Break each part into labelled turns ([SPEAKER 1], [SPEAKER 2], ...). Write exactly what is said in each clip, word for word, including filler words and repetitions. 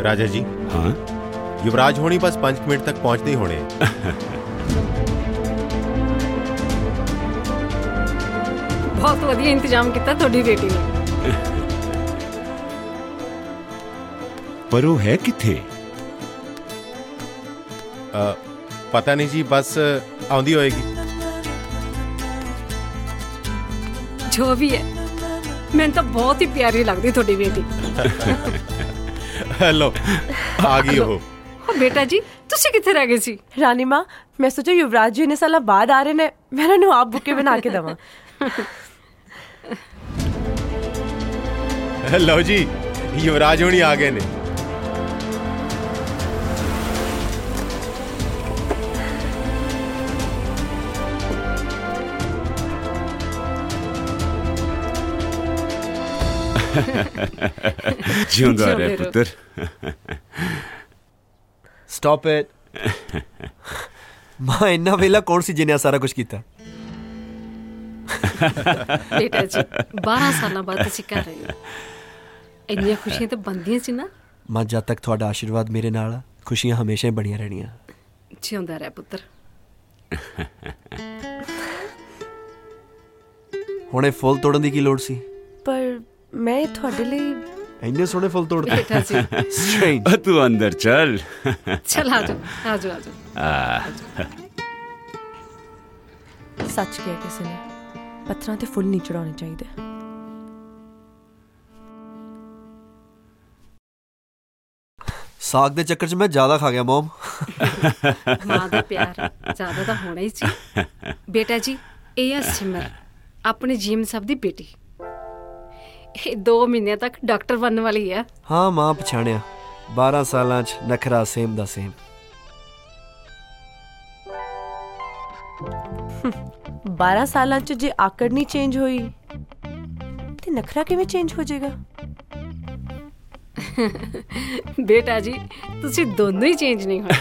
[SPEAKER 1] राजा जी।
[SPEAKER 2] हाँ
[SPEAKER 1] युवराज होनी बस पांच मिनट तक पहुंचते ही होने।
[SPEAKER 3] बहुत वधिया इंतजाम किया थोड़ी बेटी ने।
[SPEAKER 2] पर वो है किथे?
[SPEAKER 1] पता नहीं जी, बस आउंदी होएगी।
[SPEAKER 3] जो भी है, मैंने तो बहुत ही प्यारी लगती थोड़ी बेटी।
[SPEAKER 1] हेलो, आ गई हो।
[SPEAKER 3] बेटा जी तुसी किथे रह गए सी?
[SPEAKER 4] रानी मां, मैं सोचा युवराज जी इन्ने साल बाद आ रहे ने, मैं इन्होंने आप बुके बना के देवां।
[SPEAKER 1] लो जी, युवराज होनी आ गए ने।
[SPEAKER 2] जिंदा रहे पुत्र।
[SPEAKER 5] Stop it. मां इन्ना वेला कौन सी जिन्हें सारा कुछ किया?
[SPEAKER 3] बेटा जी बारह साल बाद तुसी कर रहे हो, इन्नियां खुशियां तो बनदियां सी ना।
[SPEAKER 5] मां जब तक थोड़ा आशीर्वाद मेरे नाल, खुशियां हमेशा ही बनियां रहनियां।
[SPEAKER 3] जिंदा रह पुत्र।
[SPEAKER 5] हुणे फुल तोड़न दी की लोड़ सी?
[SPEAKER 4] पर मैं थोड़े लिए
[SPEAKER 5] इन्ने सोहने फुल तोड़ते।
[SPEAKER 3] बेटा जी
[SPEAKER 5] स्ट्रेंज।
[SPEAKER 2] तू अंदर चल।
[SPEAKER 3] चल आ जाओ आ जाओ आ जाओ।
[SPEAKER 4] सच कह किसी ने, पत्थरां ते फुल नहीं चढ़ाने चाहिए।
[SPEAKER 5] साग दे चक्कर च मैं ज्यादा खा गया मॉम।
[SPEAKER 3] मां दा प्यार ज्यादा तो होना ही सी। बेटा जी ये है सिमर, अपने जीएम साहब दी बेटी। ये दो महीने तक डॉक्टर बनने वाली है।
[SPEAKER 5] हाँ मां पछाणिया, बारह सालां च नखरा सेम दा सेम।
[SPEAKER 4] बारह साल च जे आकड़ नहीं चेंज हुई ते नखरा किवें चेंज हो जाएगा?
[SPEAKER 3] बेटा जी तुसी दोनों ही चेंज नहीं हो।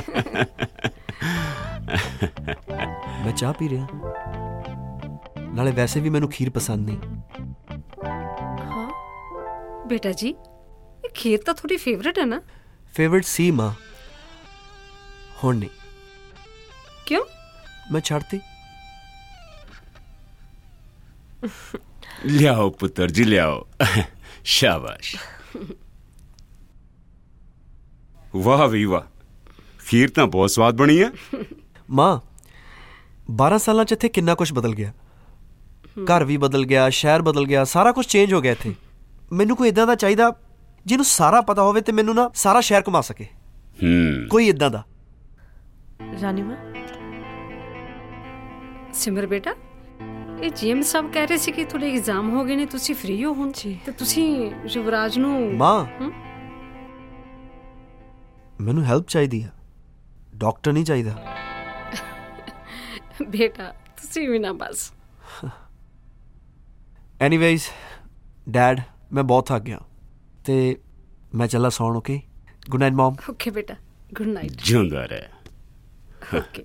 [SPEAKER 5] मैं चाह पी रहा, नाले वैसे भी मैनू खीर पसंद नहीं।
[SPEAKER 3] हाँ बेटा जी ये खीर तो थोड़ी फेवरेट है ना?
[SPEAKER 5] फेवरेट सी मां, हुण नहीं।
[SPEAKER 3] क्यों?
[SPEAKER 5] मैं छाड़ती।
[SPEAKER 2] लियाओ पुत्र जी लियाओ। शाबाश। वाह भी वाह, खीर तो बहुत स्वाद बनी है।
[SPEAKER 5] मां बारह साल च इत्थे किन्ना कुछ बदल गया। घर भी बदल गया, शहर बदल गया, सारा कुछ चेंज हो गया इत्थे। मैनू कोई इदां दा चाहिदा जिन्नू सारा पता होवे ते मैनू ना सारा शहर घुमा सके। कोई इदां दा।
[SPEAKER 4] रानी मां।
[SPEAKER 3] सिमर बेटा ये जीएम साहब कह रहे सी कि थोड़े एग्जाम हो गए ने, तुसी फ्री हो हुण जी ते तुसी युवराज नू।
[SPEAKER 5] मां मैनू हेल्प चाहिदी है, डॉक्टर नहीं चाहिदा।
[SPEAKER 3] बेटा तुसी भी ना बस।
[SPEAKER 5] एनीवेज डैड मैं बहुत थक गया ते मैं चला सौण। Okay good night mom.
[SPEAKER 3] Okay बेटा गुड नाइट।
[SPEAKER 2] जिंदा रहे।
[SPEAKER 3] ओके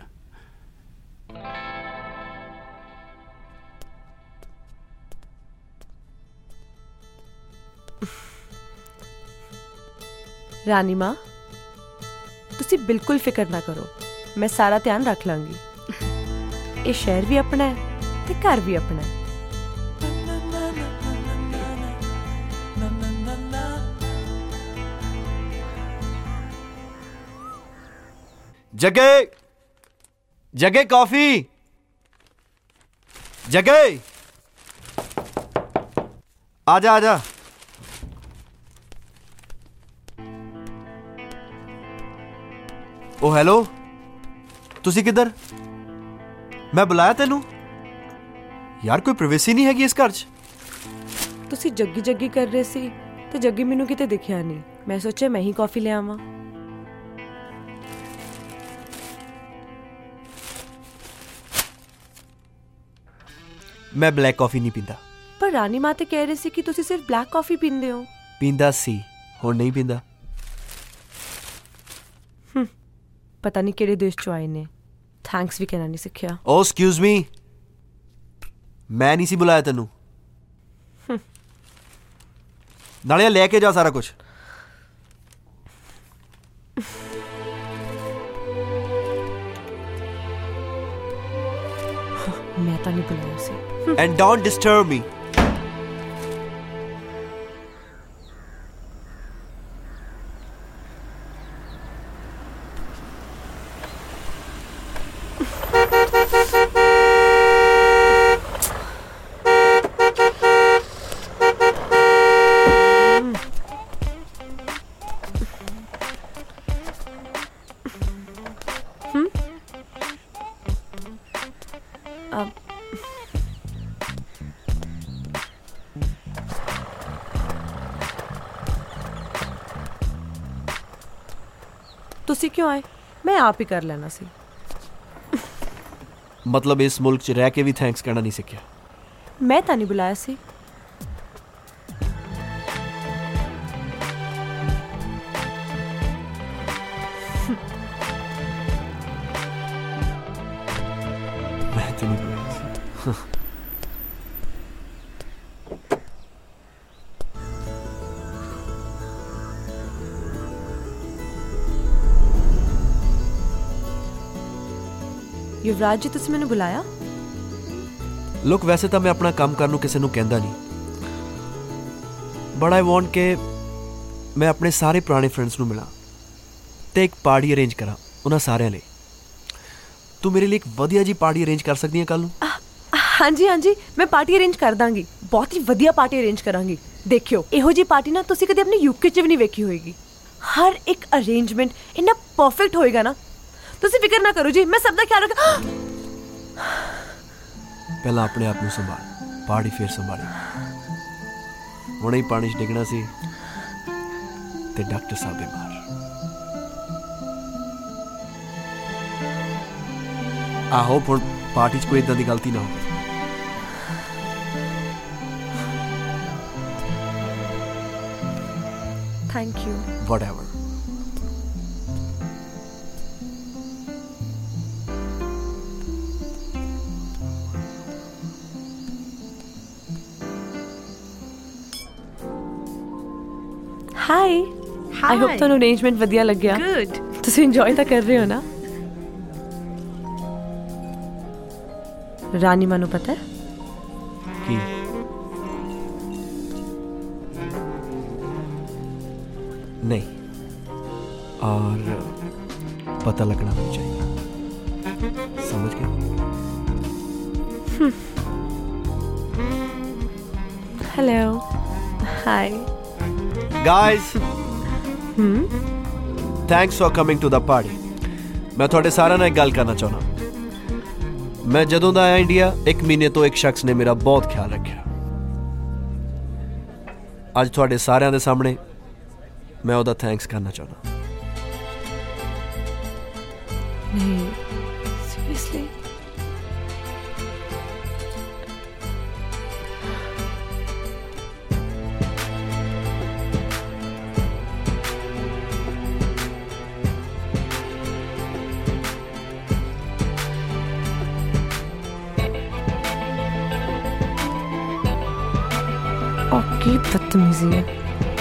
[SPEAKER 4] रानी मां तुसी बिल्कुल फिक्र ना करो, मैं सारा ध्यान रख लांगी। ये शहर भी अपना है ते घर भी अपना है।
[SPEAKER 5] जगे जगे कॉफी, जगे आजा आजा। ओ हेलो, तुसी किधर? मैं बुलाया तेनू यार, कोई प्राइवेसी नहीं हैगी इस घर च।
[SPEAKER 4] तुसी जग्गी जग्गी कर रहे सी ते जग्गी मैनू किते दिखिया नहीं। मैं सोचा मैं ही कॉफी ले आवां।
[SPEAKER 5] मैं ब्लैक कॉफी नहीं पींदा।
[SPEAKER 4] पर रानी मां ते कह रहे सी कि तुसी सिर्फ ब्लैक कॉफी पींदे हो।
[SPEAKER 5] पींदा सी, हुण नहीं पींदा।
[SPEAKER 4] पता नहीं किहड़े देश चों आए ने, थैंक्स भी कहना नहीं सिक्ख्या।
[SPEAKER 5] ओ एक्सक्यूज मी, मैं नहीं सी बुलाया तेनू। नाले लेके जा सारा कुछ।
[SPEAKER 4] ਤਾਂ ਨਹੀਂ ਬੁਲਾਇਆ ਸੀ।
[SPEAKER 5] And don't disturb me.
[SPEAKER 4] ਤੁਸੀਂ ਕਿਉਂ ਆਏ? ਮੈਂ ਆਪ ਹੀ ਕਰ ਲੈਣਾ ਸੀ।
[SPEAKER 5] ਮਤਲਬ ਇਸ ਮੁਲਕ 'ਚ ਰਹਿ ਕੇ ਵੀ ਥੈਂਕਸ ਕਹਿਣਾ ਨਹੀਂ ਸਿੱਖਿਆ?
[SPEAKER 4] ਮੈਂ ਤਾਂ ਨਹੀਂ ਬੁਲਾਇਆ ਸੀ।
[SPEAKER 5] ਮੈਂ ਤਾਂ ਨਹੀਂ ਬੁਲਾਇਆ ਸੀ।
[SPEAKER 4] ਯੁਵਰਾਜ ਜੀ, ਤੁਸੀਂ ਮੈਨੂੰ ਬੁਲਾਇਆ?
[SPEAKER 5] ਲੁੱਕ, ਵੈਸੇ ਤਾਂ ਮੈਂ ਆਪਣਾ ਕੰਮ ਕਰਨ ਨੂੰ ਕਿਸੇ ਨੂੰ ਕਹਿੰਦਾ ਨਹੀਂ, ਬਟ ਆਈ ਵਾਂਟ ਕਿ ਮੈਂ ਆਪਣੇ ਸਾਰੇ ਪੁਰਾਣੇ ਫਰੈਂਡਸ ਨੂੰ ਮਿਲਾਂ ਤੇ ਇੱਕ ਪਾਰਟੀ ਅਰੇਂਜ ਕਰਾਂ ਉਹਨਾਂ ਸਾਰਿਆਂ ਲਈ। ਤੂੰ ਮੇਰੇ ਲਈ ਇੱਕ ਵਧੀਆ ਜੀ ਪਾਰਟੀ ਅਰੇਂਜ ਕਰ ਸਕਦੀ ਹੈ ਕੱਲ ਨੂੰ?
[SPEAKER 4] ਹਾਂਜੀ ਹਾਂਜੀ, ਮੈਂ ਪਾਰਟੀ ਅਰੇਂਜ ਕਰ ਦਾਂਗੀ। ਬਹੁਤ ਹੀ ਵਧੀਆ ਪਾਰਟੀ ਅਰੇਂਜ ਕਰਾਂਗੀ। ਦੇਖਿਓ, ਇਹੋ ਜੀ ਪਾਰਟੀ ਨਾ ਤੁਸੀਂ ਕਦੇ ਆਪਣੇ ਯੂਕੇ 'ਚ ਵੀ ਨਹੀਂ ਵੇਖੀ ਹੋਏਗੀ। ਹਰ ਇੱਕ ਅਰੇਂਜਮੈਂਟ ਇੰਨਾ ਪਰਫੈਕਟ ਹੋਏਗਾ ਨਾ, ਤੁਸੀਂ ਫਿਕਰ ਨਾ ਕਰੋ ਜੀ, ਮੈਂ ਸਭ ਦਾ ਖਿਆਲ ਰੱਖ।
[SPEAKER 5] ਪਹਿਲਾਂ ਆਪਣੇ ਆਪ ਨੂੰ ਸੰਭਾਲ, ਪਾਰਟੀ ਫੇਰ ਸੰਭਾਲੀ। ਹੁਣੇ ਹੀ ਪਾਣੀ 'ਚ ਡਿੱਗਣਾ ਸੀ ਤੇ ਡਾਕਟਰ ਸਾਹਿਬ ਬਿਮਾਰ। ਆਹੋ, ਹੁਣ ਪਾਰਟੀ 'ਚ ਕੋਈ ਇਦਾਂ ਦੀ ਗਲਤੀ ਨਾ ਹੋਵੇ।
[SPEAKER 4] Thank you.
[SPEAKER 5] Whatever.
[SPEAKER 4] Hi, I hope ਤੁਹਾਨੂੰ ਅਰੇਂਜਮੈਂਟ ਵਧੀਆ ਲੱਗਿਆ।
[SPEAKER 3] ਗੁੱਡ।
[SPEAKER 4] ਤੁਸੀਂ ਇੰਜੋਏ ਤਾਂ ਕਰ ਰਹੇ ਹੋ ਨਾ? ਰਾਨੀ ਨੂੰ ਪਤਾ ਹੈ
[SPEAKER 5] ਕੀ? नहीं, और पता लगना भी चाहिए, समझ गए?
[SPEAKER 4] Hello, hi
[SPEAKER 5] guys, thanks for coming to the party. मैं थोड़े सारा ना एक गल करना चाहना। मैं जदों दा आया इंडिया, एक महीने तो एक शख्स ने मेरा बहुत ख्याल रखा। अज थोड़े सारिਆਂ ਦੇ ਸਾਹਮਣੇ मैं ਉਹਦਾ थैंक्स करना चाहना।
[SPEAKER 4] नहीं, सीरियसली? और की बदतमीजी है।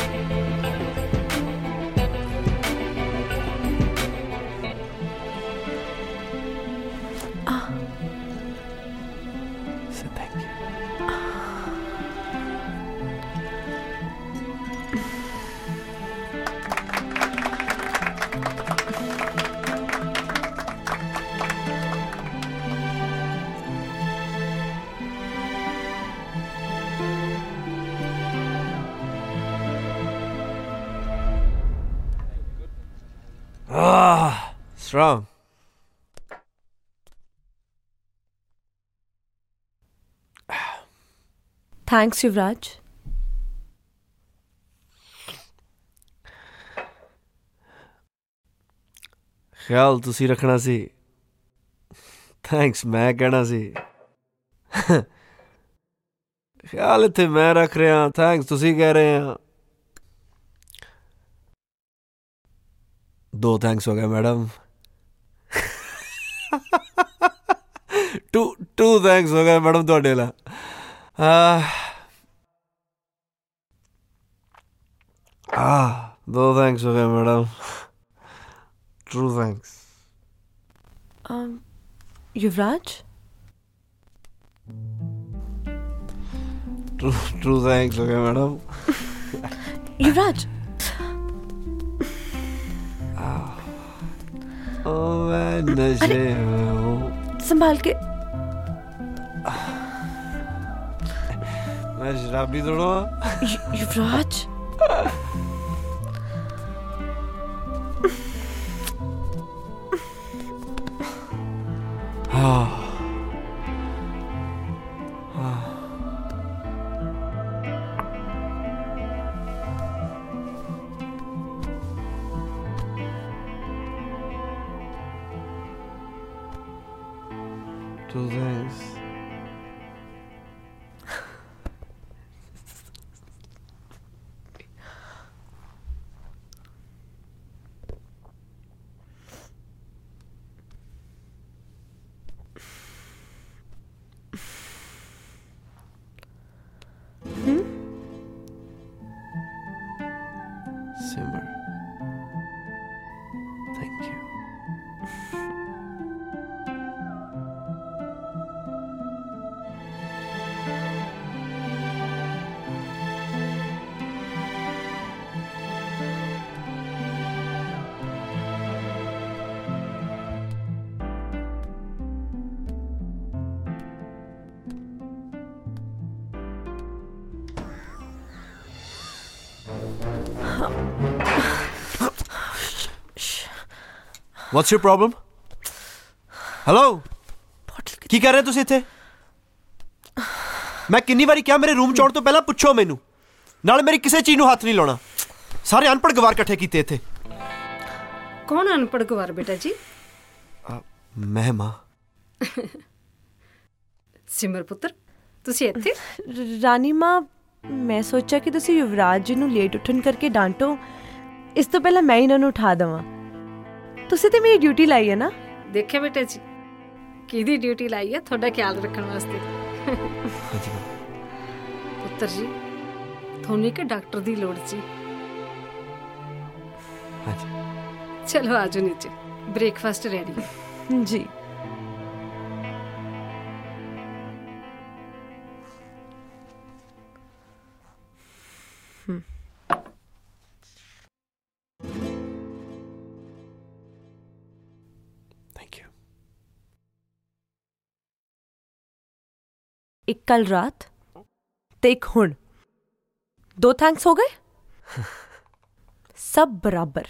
[SPEAKER 5] Ah, strong.
[SPEAKER 4] थैंक्स युवराज।
[SPEAKER 5] ख्याल तुसी रखना सी, थैंक्स मैं कहना सी। ख्याल इत्थे मैं रख रहा, थैंक्स तुसी कह रहे हैं। दो थैंक्स हो गए मैडम। टू टू थैंक्स हो गए मैडम तुहाडे ला। आ दो थैंक्स हो गए madam. True thanks.
[SPEAKER 4] Yuvraj,
[SPEAKER 5] true true thanks हो गया मैडम।
[SPEAKER 4] युवराज
[SPEAKER 5] ओ मैं नशे में हूँ।
[SPEAKER 4] संभाल के।
[SPEAKER 5] मैं शराबी थोड़ा।
[SPEAKER 4] युवराज
[SPEAKER 5] हाँ Two thanks. Simmer. Thank you. What's your problem? Hello? ਕੀ ਕਰ ਰਹੇ ਤੁਸੀਂ ਇੱਥੇ? ਮੈਂ ਕਿੰਨੀ ਵਾਰੀ ਕਿਹਾ ਮੇਰੇ ਰੂਮ ਚ ਆਉਣ ਤੋਂ ਪਹਿਲਾਂ ਪੁੱਛੋ ਮੈਨੂੰ, ਨਾਲ ਮੇਰੀ ਕਿਸੇ ਚੀਜ਼ ਨੂੰ ਹੱਥ ਨਹੀਂ ਲਾਉਣਾ। ਸਾਰੇ ਅਨਪੜ੍ਹ ਗਵਾਰ ਇਕੱਠੇ ਕੀਤੇ ਇੱਥੇ।
[SPEAKER 3] ਕੌਣ ਅਨਪੜ੍ਹ ਗਵਾਰ ਬੇਟਾ ਜੀ?
[SPEAKER 5] ਮੈਂ ਮਾਂ।
[SPEAKER 3] ਸਿਮਰ ਪੁੱਤਰ ਤੁਸੀਂ ਇੱਥੇ?
[SPEAKER 4] ਰਾਣੀ ਮਾਂ ਮੈਂ ਸੋਚਿਆ ਕਿ ਤੁਸੀਂ ਯੁਵਰਾਜ ਜੀ ਨੂੰ ਲੇਟ ਉੱਠਣ ਕਰਕੇ ਡਾਂਟੋ, ਇਸ ਤੋਂ ਪਹਿਲਾਂ ਮੈਂ ਇਹਨਾਂ ਨੂੰ ਉਠਾ ਦੇਵਾਂ। ਤੁਸੀਂ ਤੇ ਮੇਰੀ ਡਿਊਟੀ ਲਾਈ ਹੈ ਨਾ।
[SPEAKER 3] ਦੇਖਿਆ ਬੇਟਾ ਜੀ ਕਿਹਦੀ ਡਿਊਟੀ ਲਾਈ ਹੈ ਤੁਹਾਡਾ ਖਿਆਲ ਰੱਖਣ ਵਾਸਤੇ। ਪੁੱਤਰ ਜੀ ਤੁਹਾਨੂੰ ਇੱਕ ਡਾਕਟਰ ਦੀ ਲੋੜ ਸੀ। ਚਲੋ ਆਜੋ ਨੀਚੇ, ਬ੍ਰੇਕਫਾਸਟ ਰੈਡੀ ਹੈ
[SPEAKER 4] ਜੀ। ਇੱਕ ਕੱਲ ਰਾਤ ਤੇ ਇੱਕ ਹੁਣ, ਦੋ ਥੈਂਕਸ ਹੋ ਗਏ। ਸਭ ਬਰਾਬਰ।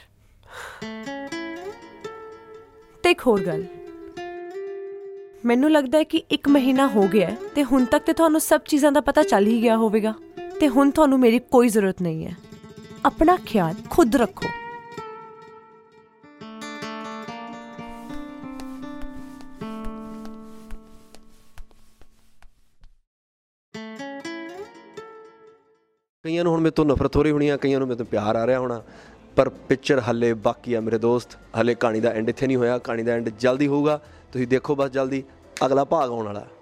[SPEAKER 4] ਤੇ ਇੱਕ ਹੋਰ ਗੱਲ, ਮੈਨੂੰ ਲੱਗਦਾ ਹੈ ਕਿ ਇੱਕ ਮਹੀਨਾ ਹੋ ਗਿਆ ਤੇ ਹੁਣ ਤੱਕ ਤੇ ਤੁਹਾਨੂੰ ਸਭ ਚੀਜ਼ਾਂ ਦਾ ਪਤਾ ਚੱਲ ਹੀ ਗਿਆ ਹੋਵੇਗਾ ਤੇ ਹੁਣ ਤੁਹਾਨੂੰ ਮੇਰੀ ਕੋਈ ਜ਼ਰੂਰਤ ਨਹੀਂ ਹੈ। ਆਪਣਾ ਖਿਆਲ ਖੁਦ ਰੱਖੋ।
[SPEAKER 6] ਕਈਆਂ ਨੂੰ ਹੁਣ ਮੇਰੇ ਤੋਂ ਨਫ਼ਰਤ ਹੋ ਰਹੀ ਹੋਣੀ ਆ, ਕਈਆਂ ਨੂੰ ਮੇਰੇ ਤੋਂ ਪਿਆਰ ਆ ਰਿਹਾ ਹੋਣਾ, ਪਰ ਪਿਕਚਰ ਹੱਲੇ ਬਾਕੀ ਆ ਮੇਰੇ ਦੋਸਤ। ਹੱਲੇ ਕਹਾਣੀ ਦਾ ਐਂਡ ਇੱਥੇ ਨਹੀਂ ਹੋਇਆ, ਕਹਾਣੀ ਦਾ ਐਂਡ ਜਲਦੀ ਹੋਊਗਾ। ਤੁਸੀਂ ਦੇਖੋ ਬਸ ਜਲਦੀ, ਅਗਲਾ ਭਾਗ ਆਉਣ ਵਾਲਾ।